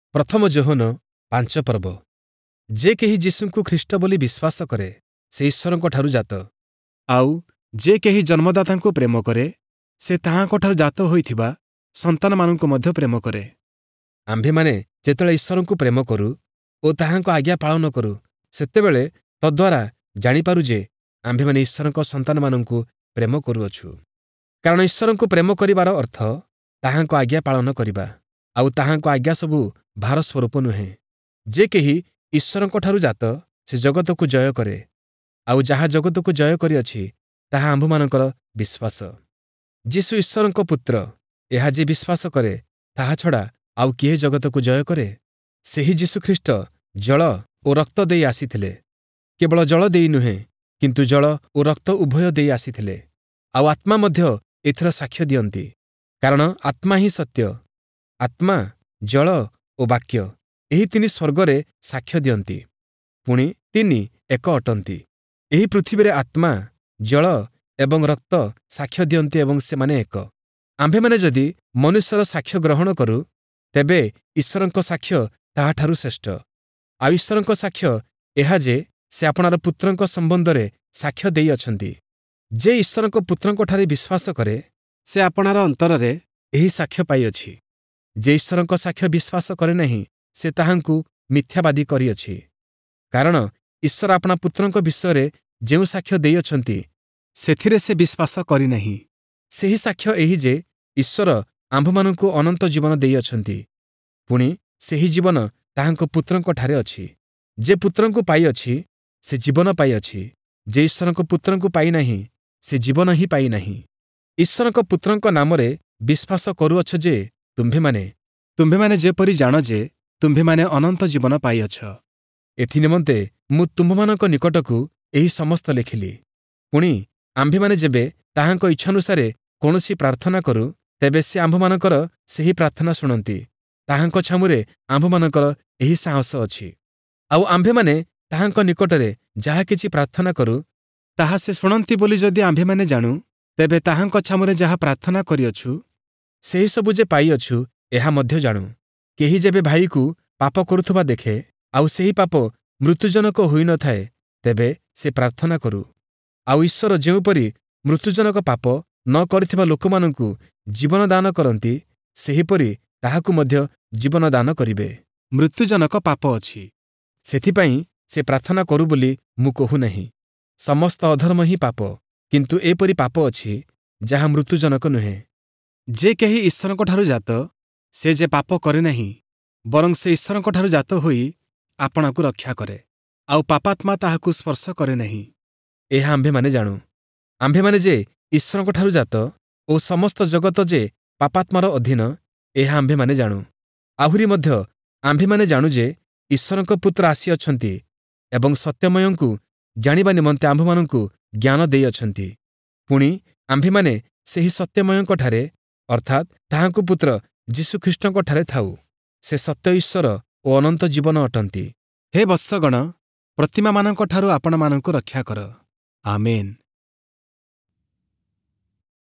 ପ୍ରଥମ ଯୋହନ 5 ପର୍ବ। ଯେ କେହି ଯୀଶୁଙ୍କୁ ଖ୍ରୀଷ୍ଟ ବୋଲି ବିଶ୍ୱାସ କରେ ସେ ଈଶ୍ୱରଙ୍କଠାରୁ ଜାତ, ଆଉ ଯେ କେହି ଜନ୍ମଦାତାଙ୍କୁ ପ୍ରେମ କରେ ସେ ତାହାଙ୍କଠାରୁ ଜାତ ହୋଇଥିବା ସନ୍ତାନମାନଙ୍କୁ ମଧ୍ୟ ପ୍ରେମ କରେ। ଆମ୍ଭେମାନେ ଯେତେବେଳେ ଈଶ୍ୱରଙ୍କୁ ପ୍ରେମ କରୁ ଓ ତାହାଙ୍କ ଆଜ୍ଞା ପାଳନ କରୁ ସେତେବେଳେ ତଦ୍ୱାରା ଜାଣିପାରୁ ଯେ ଆମ୍ଭେମାନେ ଈଶ୍ୱରଙ୍କ ସନ୍ତାନମାନଙ୍କୁ ପ୍ରେମ କରୁଅଛୁ। କାରଣ ଈଶ୍ୱରଙ୍କୁ ପ୍ରେମ କରିବାର ଅର୍ଥ ତାହାଙ୍କ ଆଜ୍ଞା ପାଳନ କରିବା, ଆଉ ତାହାଙ୍କ ଆଜ୍ଞା ସବୁ ଭାର ସ୍ୱରୂପ ନୁହେଁ। ଯେ କେହି ଈଶ୍ୱରଙ୍କଠାରୁ ଜାତ ସେ ଜଗତକୁ ଜୟ କରେ, ଆଉ ଯାହା ଜଗତକୁ ଜୟ କରିଅଛି ତାହା ଆମ୍ଭମାନଙ୍କର ବିଶ୍ୱାସ। ଯୀଶୁ ଈଶ୍ୱରଙ୍କ ପୁତ୍ର, ଏହା ଯେ ବିଶ୍ୱାସ କରେ ତାହା ଛଡ଼ା ଆଉ କିଏ ଜଗତକୁ ଜୟ କରେ? ସେହି ଯୀଶୁଖ୍ରୀଷ୍ଟ ଜଳ ଓ ରକ୍ତ ଦେଇ ଆସିଥିଲେ। କେବଳ ଜଳ ଦେଇ ନୁହେଁ, କିନ୍ତୁ ଜଳ ଓ ରକ୍ତ ଉଭୟ ଦେଇ ଆସିଥିଲେ, ଆଉ ଆତ୍ମା ମଧ୍ୟ ଏଥିର ସାକ୍ଷ୍ୟ ଦିଅନ୍ତି। କାରଣ ଆତ୍ମା ହିଁ ସତ୍ୟ। ଆତ୍ମା, ଜଳ ଓ ବାକ୍ୟ ଏହି ତିନି ସ୍ୱର୍ଗରେ ସାକ୍ଷ୍ୟ ଦିଅନ୍ତି, ପୁଣି ତିନି ଏକ ଅଟନ୍ତି। ଏହି ପୃଥିବୀରେ ଆତ୍ମା, ଜଳ ଏବଂ ରକ୍ତ ସାକ୍ଷ୍ୟ ଦିଅନ୍ତି ଏବଂ ସେମାନେ ଏକ। ଆମ୍ଭେମାନେ ଯଦି ମନୁଷ୍ୟର ସାକ୍ଷ୍ୟ ଗ୍ରହଣ କରୁ ତେବେ ଈଶ୍ୱରଙ୍କ ସାକ୍ଷ୍ୟ ତାହାଠାରୁ ଶ୍ରେଷ୍ଠ। ଆଉ ଈଶ୍ୱରଙ୍କ ସାକ୍ଷ୍ୟ ଏହା ଯେ ସେ ଆପଣାର ପୁତ୍ରଙ୍କ ସମ୍ବନ୍ଧରେ ସାକ୍ଷ୍ୟ ଦେଇଅଛନ୍ତି। ଯେ ଈଶ୍ୱରଙ୍କ ପୁତ୍ରଙ୍କଠାରେ ବିଶ୍ୱାସ କରେ ସେ ଆପଣାର ଅନ୍ତରରେ ଏହି ସାକ୍ଷ୍ୟ ପାଇଅଛି। ଯେ ଈଶ୍ୱରଙ୍କ ସାକ୍ଷ୍ୟ ବିଶ୍ୱାସ କରେ ନାହିଁ ସେ ତାହାଙ୍କୁ ମିଥ୍ୟାବାଦୀ କରିଅଛି। କାରଣ ଈଶ୍ୱର ଆପଣା ପୁତ୍ରଙ୍କ ବିଷୟରେ ଯେଉଁ ସାକ୍ଷ୍ୟ ଦେଇଅଛନ୍ତି ସେଥିରେ ସେ ବିଶ୍ୱାସ କରିନାହିଁ। ସେହି ସାକ୍ଷ୍ୟ ଏହି ଯେ ଈଶ୍ୱର ଆମ୍ଭମାନଙ୍କୁ ଅନନ୍ତ ଜୀବନ ଦେଇଅଛନ୍ତି, ପୁଣି ସେହି ଜୀବନ ତାହାଙ୍କ ପୁତ୍ରଙ୍କଠାରେ ଅଛି। ଯେ ପୁତ୍ରଙ୍କୁ ପାଇଅଛି ସେ ଜୀବନ ପାଇଅଛି, ଯେ ଈଶ୍ୱରଙ୍କ ପୁତ୍ରଙ୍କୁ ପାଇନାହିଁ ସେ ଜୀବନ ହିଁ ପାଇନାହିଁ। ଈଶ୍ୱରଙ୍କ ପୁତ୍ରଙ୍କ ନାମରେ ବିଶ୍ୱାସ କରୁଅଛ ଯେ ତୁମ୍ଭେମାନେ ଯେପରି ଜାଣ ଯେ ତୁମ୍ଭେମାନେ ଅନନ୍ତ ଜୀବନ ପାଇଅଛ। ଏଥିନିମନ୍ତେ ମୁଁ ତୁମ୍ଭମାନଙ୍କ ନିକଟକୁ ଏହି ସମସ୍ତ ଲେଖିଲି। ପୁଣି ଆମ୍ଭେମାନେ ଯେବେ ତାହାଙ୍କ ଇଚ୍ଛାନୁସାରେ କୌଣସି ପ୍ରାର୍ଥନା କରୁ ତେବେ ସେ ଆମ୍ଭମାନଙ୍କର ସେହି ପ୍ରାର୍ଥନା ଶୁଣନ୍ତି। ତାହାଙ୍କ ଛାମୁରେ ଆମ୍ଭମାନଙ୍କର ଏହି ସାହସ ଅଛି। ଆଉ ଆମ୍ଭେମାନେ ତାହାଙ୍କ ନିକଟରେ ଯାହା କିଛି ପ୍ରାର୍ଥନା କରୁ ତାହା ସେ ଶୁଣନ୍ତି ବୋଲି ଯଦି ଆମ୍ଭେମାନେ ଜାଣୁ, ତେବେ ତାହାଙ୍କ ଛାମୁରେ ଯାହା ପ୍ରାର୍ଥନା କରିଅଛୁ ସେହିସବୁ ଯେ ପାଇଅଛୁ ଏହା ମଧ୍ୟ ଜାଣୁ। କେହି ଯେବେ ଭାଇକୁ ପାପ କରୁଥିବା ଦେଖେ ଆଉ ସେହି ପାପ ମୃତ୍ୟୁଜନକ ହୋଇନଥାଏ ତେବେ ସେ ପ୍ରାର୍ଥନା କରୁ। ଆଉ ଈଶ୍ୱର ଯେଉଁପରି ମୃତ୍ୟୁଜନକ ପାପ ନ କରିଥିବା ଲୋକମାନଙ୍କୁ ଜୀବନ ଦାନ କରନ୍ତି ସେହିପରି ତାହାକୁ ମଧ୍ୟ ଜୀବନ ଦାନ କରିବେ। ମୃତ୍ୟୁଜନକ ପାପ ଅଛି, ସେଥିପାଇଁ ସେ ପ୍ରାର୍ଥନା କରୁ ବୋଲି ମୁଁ କହୁନାହିଁ। ସମସ୍ତ ଅଧର୍ମ ହିଁ ପାପ, କିନ୍ତୁ ଏପରି ପାପ ଅଛି ଯାହା ମୃତ୍ୟୁଜନକ ନୁହେଁ। ଯେ କେହି ଈଶ୍ୱରଙ୍କଠାରୁ ଜାତ ସେ ଯେ ପାପ କରେ ନାହିଁ, ବରଂ ସେ ଈଶ୍ୱରଙ୍କଠାରୁ ଜାତ ହୋଇ ଆପଣାକୁ ରକ୍ଷା କରେ, ଆଉ ପାପାତ୍ମା ତାହାକୁ ସ୍ପର୍ଶ କରେ ନାହିଁ। ଏହା ଆମ୍ଭେମାନେ ଜାଣୁ। ଆମ୍ଭେମାନେ ଯେ ଈଶ୍ୱରଙ୍କଠାରୁ ଜାତ ଓ ସମସ୍ତ ଜଗତ ଯେ ପାପାତ୍ମାର ଅଧୀନ ଏହା ଆମ୍ଭେମାନେ ଜାଣୁ। ଆହୁରି ମଧ୍ୟ ଆମ୍ଭେମାନେ ଜାଣୁ ଯେ ଈଶ୍ୱରଙ୍କ ପୁତ୍ର ଆସିଅଛନ୍ତି ଏବଂ ସତ୍ୟମୟଙ୍କୁ ଜାଣିବା ନିମନ୍ତେ ଆମ୍ଭମାନଙ୍କୁ ଜ୍ଞାନ ଦେଇଅଛନ୍ତି। ପୁଣି ଆମ୍ଭେମାନେ ସେହି ସତ୍ୟମୟଙ୍କଠାରେ ଅର୍ଥାତ୍ ତାହାଙ୍କ ପୁତ୍ର ଯୀଶୁଖ୍ରୀଷ୍ଟଙ୍କଠାରେ ଥାଉ। ସେ ସତ୍ୟ ଈଶ୍ୱର ଓ ଅନନ୍ତ ଜୀବନ ଅଟନ୍ତି। ହେ ବତ୍ସଗଣ, ପ୍ରତିମାମାନଙ୍କଠାରୁ ଆପଣମାନଙ୍କୁ ରକ୍ଷା କର। ଆମେନ୍।